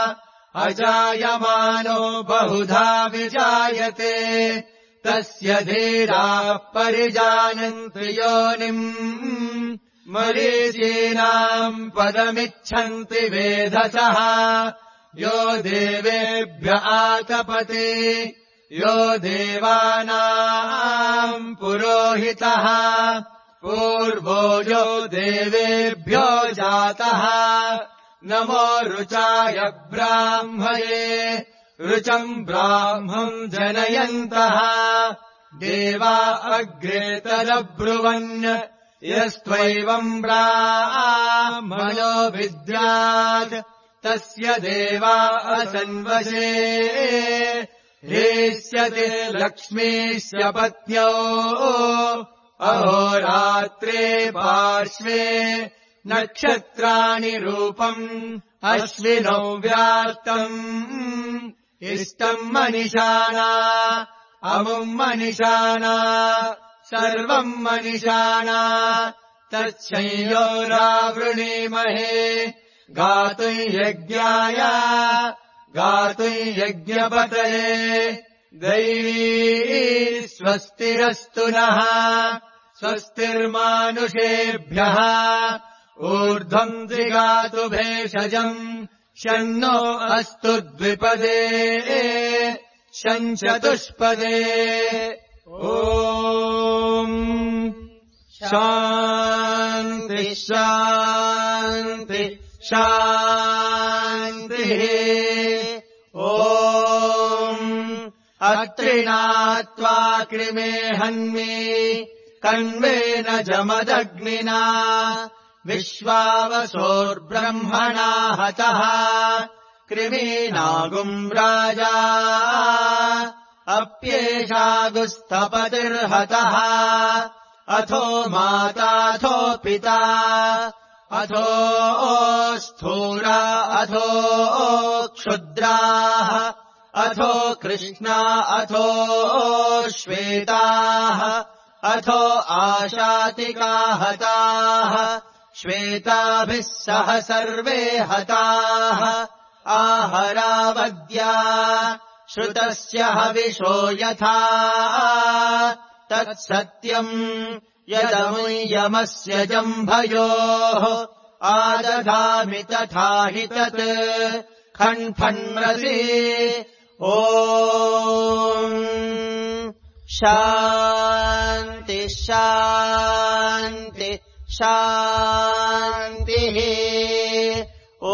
A: अजायमानो बहुधा विजायते तस्य धीराः परिजानन्ति योनिम् मरीचीनाम् पदमिच्छन्ति वेधसः यो देवेभ्य आतपते यो देवानाम् पुरोहितः पूर्वो यो देवेभ्यो जातः नमो रुचाय ब्राह्मये रुचम् ब्राह्मम् जनयन्तः देवा अग्रे तदब्रुवन् यस्त्वैवम् ब्राह्मणो विद्यात् तस्य देवा असन्वशे हेष्यते लक्ष्मीस्य पत्न्यो अहोरात्रे पार्श्वे नक्षत्राणि रूपम् अश्विनौ व्याप्तम् इष्टम् मनिषाणा अमुम् मनिषाणा सर्वम् मनिषाणा तच्छंयोरावृणीमहे गातुम् यज्ञाय गातुम् यज्ञपतये दैवी स्वस्तिरस्तु नः स्वस्तिर्मानुषेभ्यः ऊर्ध्वम् दिगातु भेषजम् शन्नो अस्तु द्विपदे शञ्चतुष्पदे ॐ शान्ति शान्ति शान्तिः ॐ अत्रिणात्वा कृमे हन्मि कण्वेन जमदग्निना विश्वावसोर्ब्रह्मणा हतः कृमीनागुम् राजा अप्येषागुस्थपतिर्हतः अथो माताथो पिता अथो स्थूला अथो क्षुद्राः अथो कृष्णा अथो श्वेताः अथो आशातिका हताः श्वेताभिः सह सर्वे हताः आहरावद्या श्रुतस्य हविषो यथा तत्सत्यम् यदमुयमस्य जम्भयोः आदधामि तथा हि तत् खण्फन्रसि ॐ शान्ति शान्ति शान्तिः ॐ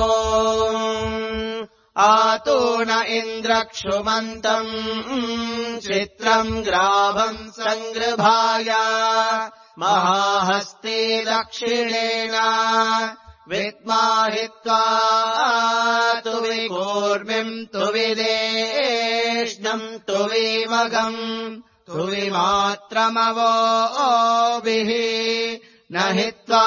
A: आतो न इन्द्रक्षुमन्तम् चित्रम् ग्राभम् सङ्गृभाय महाहस्ते दक्षिणेन विद्माहित्वा तु विकूर्मिम् तु विदेष्णम् तु विमगम् तु विमात्रमवोभिः न हित्वा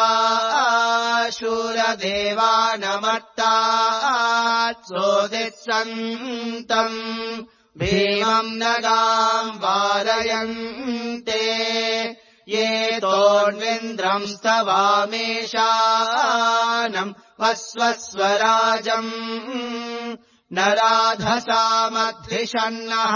A: शूरदेवानमत्तात् सोदित्सन्तम् भीमम् नगाम् वारयन्ते ये तोन्विन्द्रम् स्तवामेशानम् वस्वस्वराजम् न राधसामध्विषन्नः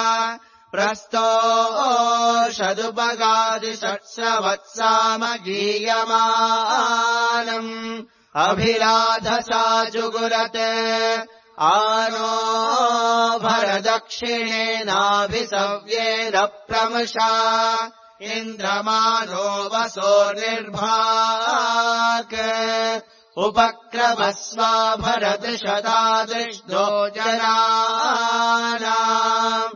A: प्रस्तोषदुपगादिषट्स्रवत्सामगीयमानम् अभिराधसा जुगुरत् आनो भरदक्षिणेनाभिसव्येन प्रमशा इन्द्रमानो वसोर्निर्भाक् उपक्रमस्वा भरतशतादृष्टो जनानाम्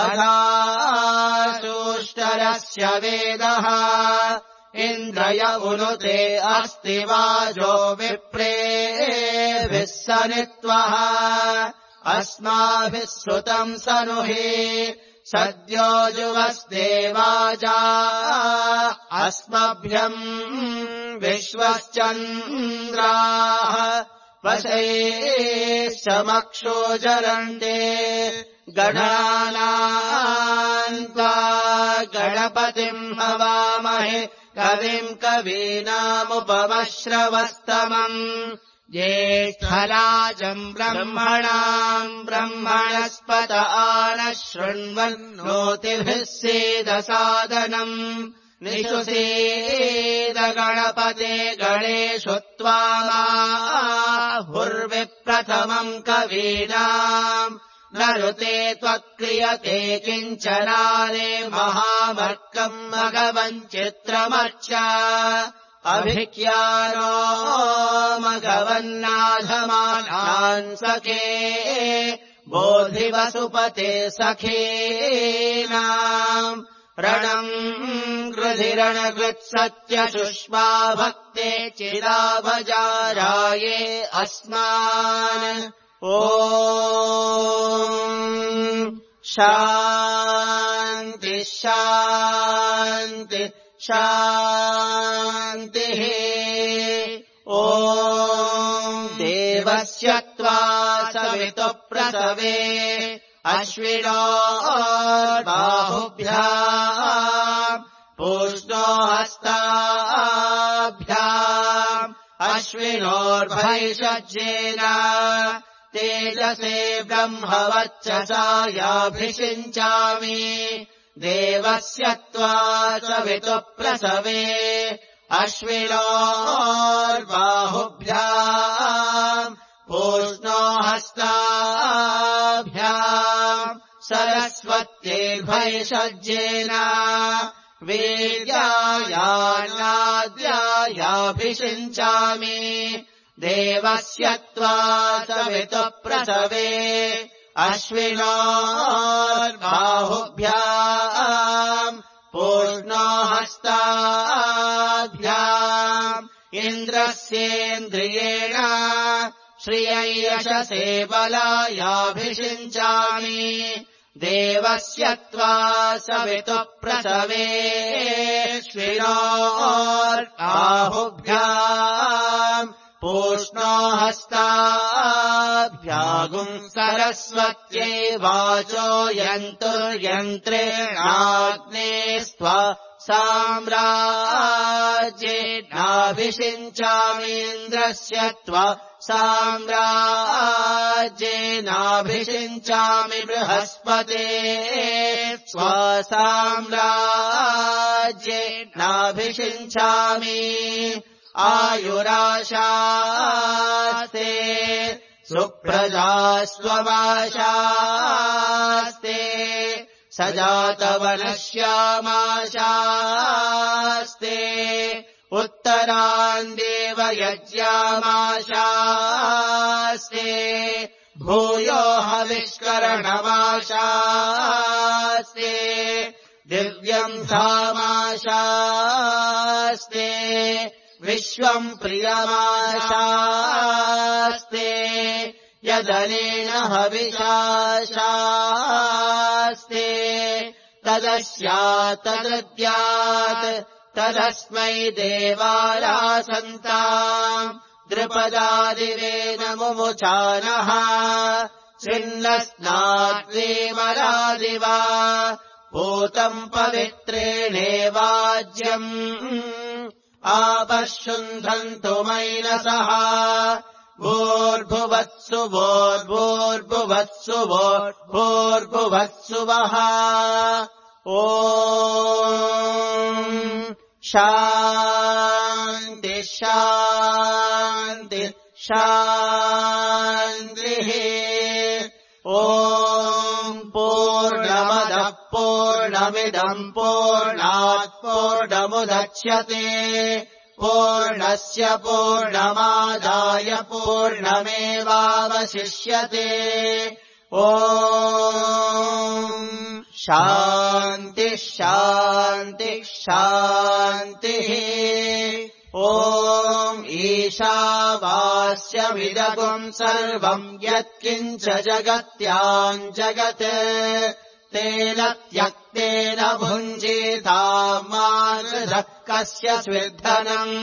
A: अधासूष्टरस्य वेदः इन्द्रय उनुते अस्ति वाजो विप्रेभिः सनित्वः अस्माभिः श्रुतम् सनुहि सद्यो जुवस्देवाजा अस्मभ्यम् विश्वश्चन्द्राः वशैश्चमक्षो जरन्ते गणानान्त्वा गणपतिम् हवामहे कविम् कवीनामुपमश्रवस्तमम् ज्येष्ठराजम् ब्रह्मणाम् ब्रह्मणस्पत आनः शृण्वन्नोतिभिः सीदसादनम् निषुसीद गणपते गणेषु त्वामाहुर्विप्रथमम् कवीनाम् नरुते त्वक्रियते किञ्चनारे महामर्कम् मघवञ्चित्रमर्च अभिज्ञानो मघवन्नाधमानान् सखे बोधिवसुपते सखीनाम् रणम् गृधिरणकृत्सत्यशुष्मा भक्ते चिराभजाराये अस्मान् ॐ शान्ति शान्ति शान्तिः ॐ देवस्य त्वा सवितुः प्रसवे अश्विनोर्बाहुभ्याम् पूष्णो हस्ताभ्याम् अश्विनोर्भैषज्येन तेजसे ब्रह्मवर्चसा याभिषिञ्चामि देवस्य त्वा सवितुः प्रसवे अश्विनोर्बाहुभ्याम् पूष्णो हस्ताभ्याम् सरस्वत्यै भैषज्येन वीर्यायान्नाद्यायाभिषिञ्चामि देवस्य त्वा सवितुः प्रसवे अश्विनोर्बाहुभ्याम् पूष्णो हस्ताभ्याम् इन्द्रस्येन्द्रियेण श्रियै यशसे बलायाभिषिञ्चामि देवस्य त्वा सवितुः प्रसवे अश्विनोर्बाहुभ्याम् पूष्णो हस्ताभ्यागुम् सरस्वत्यै वाचो यन्तुर्यन्त्रेणाग्नेस्त्वा साम्राज्येनाभिषिञ्चामीन्द्रस्य त्वा साम्राज्येनाभिषिञ्चामि बृहस्पते स्वसाम्राज्येनाभिषिञ्चामि आयुराशास्ते सुप्रजास्त्वमाशास्ते सजातवनश्यामाशास्ते उत्तरान् देव यज्ञामाशास्ते भूयो हविष्करणमाशास्ते दिव्यम् धामाशास्ते विश्वम् प्रियमाशास्ते यदनेन हविषाशास्ते तदस्यात् तदद्यात् तदस्मै देवारासन्ताम् द्रुपदादिवेन मुमुचानः छिन्नस्नाद्वेमरादिवा पूतम् पवित्रेणेवाज्यम् आपश्युन्धन्तु मैनसः भूर्भुवत्सु भूर्भुवत्सु भूर्भुवत्सुवः ॐ शान्ति शान्ति शान्तिः ॐ पूर्णमदः पूर्णमिदम् पूर्णात् पूर्णमुदच्यते पूर्णस्य पूर्णमादाय पूर्णमेवावशिष्यते ॐ शान्ति शान्ति शान्तिः ॐ ईशावास्यमिदगुम् सर्वम् यत्किञ्च जगत्याम् जगत् तेन त्यक्तेन भुञ्जीताम् मानसः कस्य स्विद्धनम्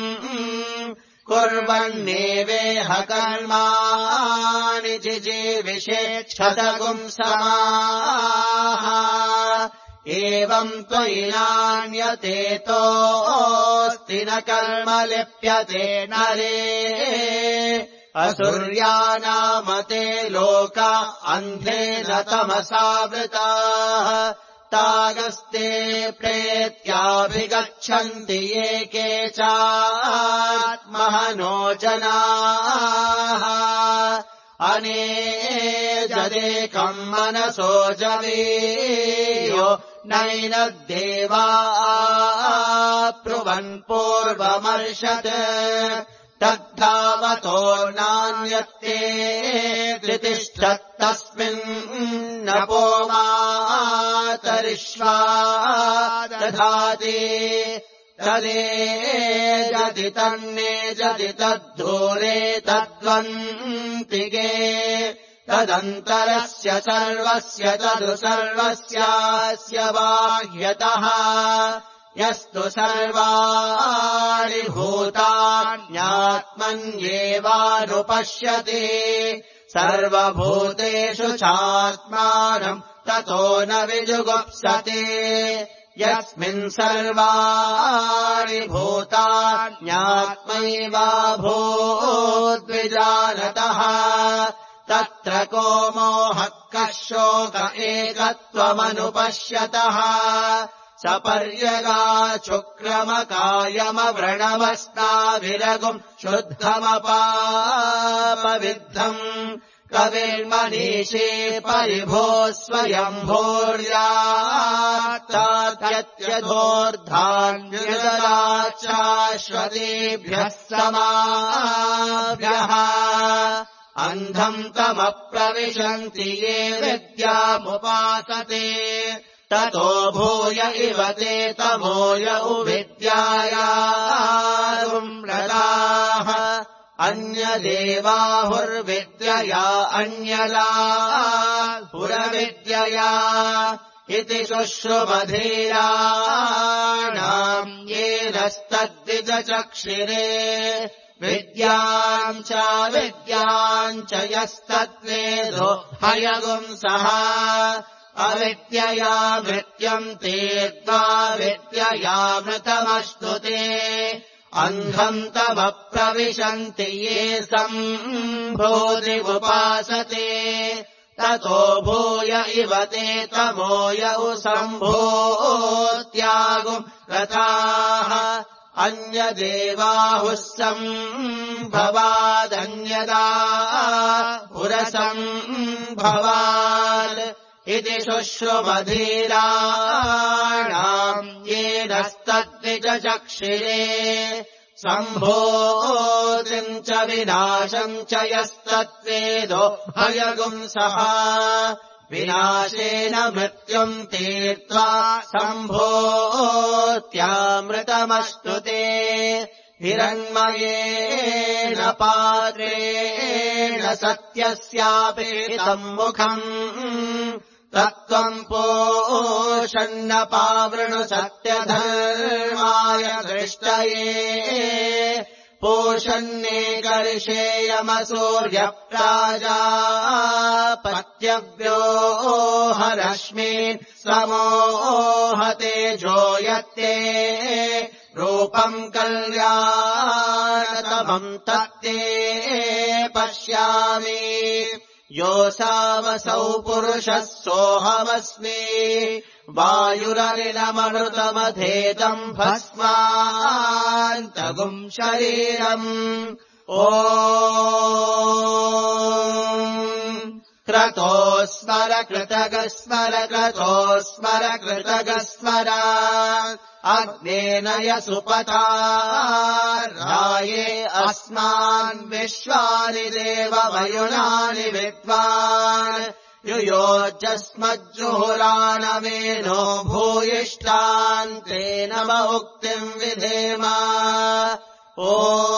A: कुर्वन्नेवेह कर्माणि जिजीविषेक्षतगुम् समाः एवम् त्वयि नान्यतेतोऽस्ति न कर्म लिप्यते नरे असुर्यानामते लोका अन्धेन तमसावृताः तागस्ते प्रेत्याभिगच्छन्ति ये केचात्महनो जनाः अनेजदेकम् मनसो जवीयो नैनद्देवा ब्रुवन् पूर्वमर्षत् तद्धावतो नान्यत्ते कृतिष्ठत्तस्मिन्नपो मातरिष्वा दधाति तदेजति तन्नेजति तद्धूरे तद्वन्तिगे तदन्तरस्य सर्वस्य तदु सर्वस्यास्य बाह्यतः यस्तु सर्वाणि भूतान्यात्मन्येवानुपश्यति सर्वभूतेषु चात्मानम् ततो न विजुगुप्सते यस्मिन् सर्वाणि भूतान्यात्मैवाभूद्विजानतः तत्र को मोहः कः शोक एकत्वमनुपश्यतः सपर्यगाचुक्रमकायमव्रणमस्ताभिरगुम् शुद्धमपापविद्धम् कविर्मनीषे परिभोः स्वयम्भोर्यात्तात्यत्यधोर्धान्यदराच्छाश्वतेभ्यः समाभ्यः अन्धम् तमप्रविशन्ति ये विद्यामुपासते ततो भूय इव ते तमोय उविद्यायारुम्रताः अन्यदेवाहुर्विद्यया अन्यदाहुरविद्यया इति शुश्रुमधीराणाम् येनस्तद्विजचक्षिरे विद्याम् च यस्तद्वेदो हयगुंसः अविद्यया मृत्युम् तीर्त्वा विद्ययामृतमस्तु ते अन्धम् तमप्रविशन्ति ये सम्भोधिमुपासते ततो भूय इव ते तमोय सम्भूत्यागुम् रताः अन्यदेवाहुः सम्भवादन्यदा पुरसम्भवात् इति शुश्रुमधीराणाम् येनस्तद्विजचक्षिरे सम्भूतिम् च विनाशम् च यस्तत्वेदो भयगुंसः विनाशेन मृत्युम् तीर्त्वा सम्भूत्यामृतमश्नुते हिरण्मयेन पात्रेण सत्यस्यापेतम् मुखम् तत्त्वम् पोषन्नपावृणु सत्यधर्माय दृष्टये पोषन्नेकर्षेयमसूर्यप्राजापत्यव्योहरश्मीन् समोहतेजो यत्ते रूपम् कल्याणतमम् तत्ते पश्यामि योऽसावसौ पुरुषः सोऽहमस्मि वायुरनिलममृतमधेतम् भस्मान्तगुम् शरीरम् ॐ क्रतोस्मर कृतगस्मर क्रतोस्मर कृतगस्मर अग्नेन यसुपता राये अस्मान् विश्वानि देवमयुनानि विद्वान् युयोजस्मज्जुहुराणमेनो भूयिष्ठान्ते नम उक्तिम् विधेम ॐ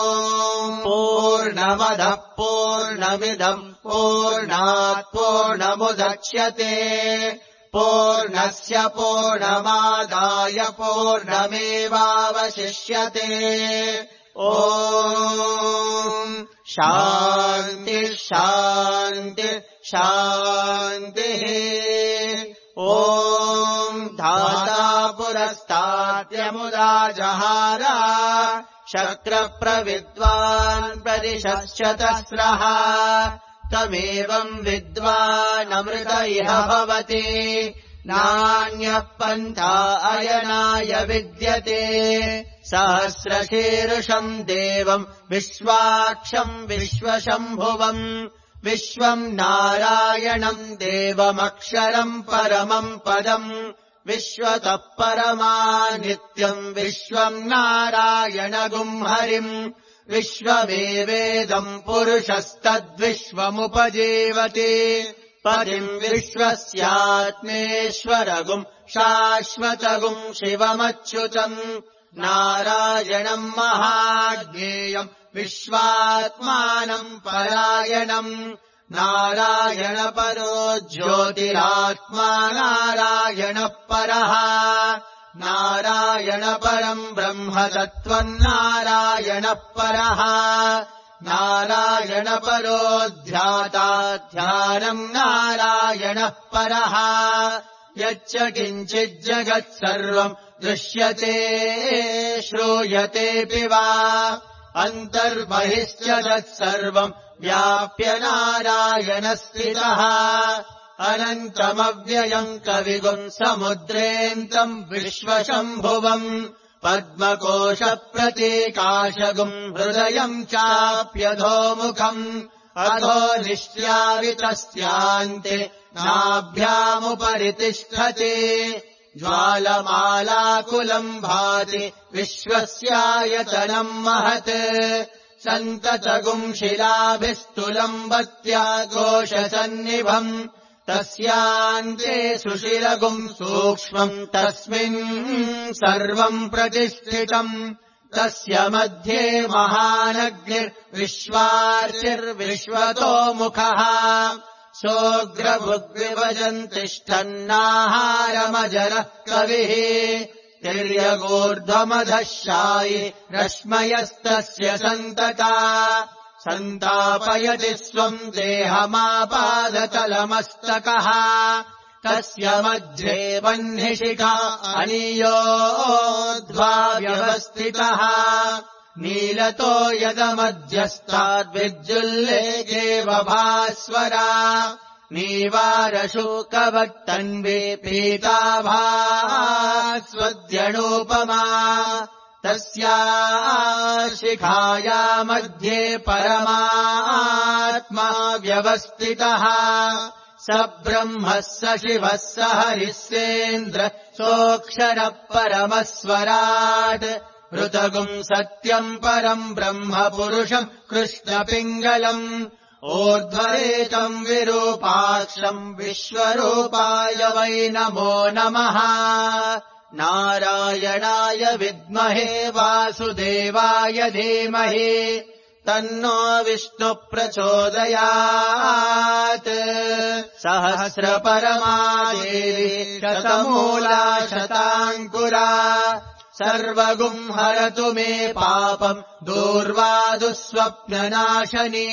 A: पूर्णमदः पूर्णमिदम् पूर्णात् पूर्णमुदच्यते पूर्णस्य पूर्णमादाय पूर्णमेवावशिष्यते ॐ शान्ति शान्ति शान्तिः ॐ धाता पुरस्ताद्यमुदा जहार शक्रप्रविद्वान् प्रतिशश्चतस्रः तमेवम् विद्वानमृत इह भवति नान्यः पन्था अयनाय विद्यते सहस्रशीर्षम् देवम् विश्वाक्षम् विश्वशम्भुवम् विश्वम् नारायणम् देवमक्षरम् परमम् पदम् विश्वतः परमानित्यम् विश्वम् नारायणगुम् हरिम् विश्वमेवेदम् पुरुषस्तद्विश्वमुपजीवति पदिम् विश्वस्यात्मेश्वरगुम् शाश्वतगुम् शिवमच्युतम् नारायणम् महाज्ञेयम् विश्वात्मानम् परायणम् नारायणपरो ज्योतिरात्मा नारायणः परः नारायणपरम् ब्रह्म तत्त्वम् नारायणः परः नारायणपरो ध्याता ध्यानम् नारायणः परः यच्च किञ्चिज्जगत्सर्वम् दृश्यते श्रूयतेऽपि वा अन्तर्बहिश्च तत्सर्वम् व्याप्य नारायणः स्थितः अनन्तमव्ययम् कविगुम् समुद्रेऽन्तम् विश्वशम्भुवम् पद्मकोशप्रतीकाशगुम् हृदयम् चाप्यधोमुखम् अधो निश्यावितस्यान्ते नाभ्यामुपरि तिष्ठति ज्वालमालाकुलम् भाति विश्वस्यायतनम् महत् सन्ततगुम् शिलाभिस्तुलम् वत्या घोषसन्निभम् तस्यान्ते सुशिरगुम् सूक्ष्मम् तस्मिन् सर्वम् प्रतिष्ठितम् तस्य मध्ये महानग्निर्विश्वार्चिर्विश्वतोमुखः सोऽग्रभुग्विभजन् तिष्ठन्नाहारमजरः कविः तिर्यगूर्ध्वमधः शायि रश्मयस्तस्य सन्तता सन्तापयति स्वम् देहमापादतलमस्तकः तस्य मध्ये वह्निशिखा अनीयोऽध्वा व्यवस्थितः नीलतो यदमध्यस्ताद्विद्युल्लेखेव भास्वरा नीवारशोकवत्तन्वे पीताभास्वद्यणोपमा तस्या शिखाया मध्ये परमात्मा व्यवस्थितः स ब्रह्मः स शिवः स हरिः सेन्द्र सोऽक्षरः परमस्वराट् ऋतगुम् सत्यम् परम् ब्रह्म पुरुषम् कृष्णपिङ्गलम् ऊर्ध्वरेतम् विरूपाक्षम् विश्वरूपाय वै नमो नमः नारायणाय विद्महे वासुदेवाय धीमहि तन्नो विष्णु प्रचोदयात् सहस्रपरमा देवी शतमूला शताङ्कुरा सर्वगुम् हरतु मे पापम् दूर्वा दुःस्वप्ननाशनी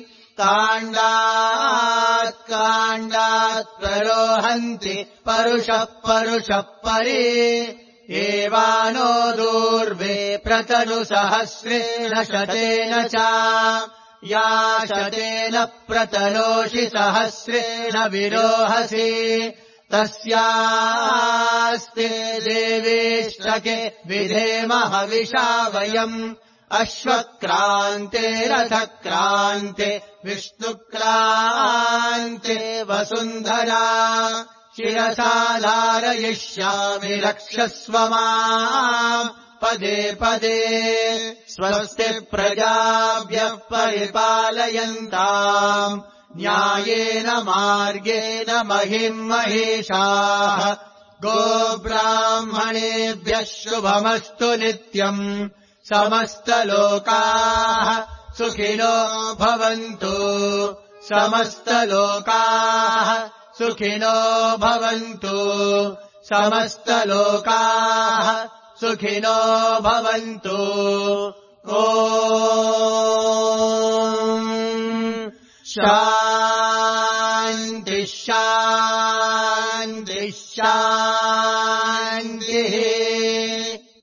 A: काण्डात् प्ररोहन्ति परुषः परे एवानो दूर्वे प्रतनुसहस्रेण शतेन च या शतेन प्रतनोषि सहस्रेण विरोहसि तस्यास्ते देवीष्टके विधेमः हविषा वयम् अश्वक्रान्ते रथक्रान्ते विष्णुक्रान्ते वसुन्धरा शिरसा धारयिष्यामि रक्षस्व माम् पदे पदे स्वस्ति प्रजाभ्यः परिपालयन्ताम् न्यायेन मार्गेण महिम् महिषाः गोब्राह्मणेभ्यः शुभमस्तु नित्यम् समस्तलोकाः सुखिनो भवन्तु समस्तलोकाः सुखिनो भवन्तु समस्तलोकाः सुखिनो भवन्तु ॐ शान्तिः शान्तिः शान्तिः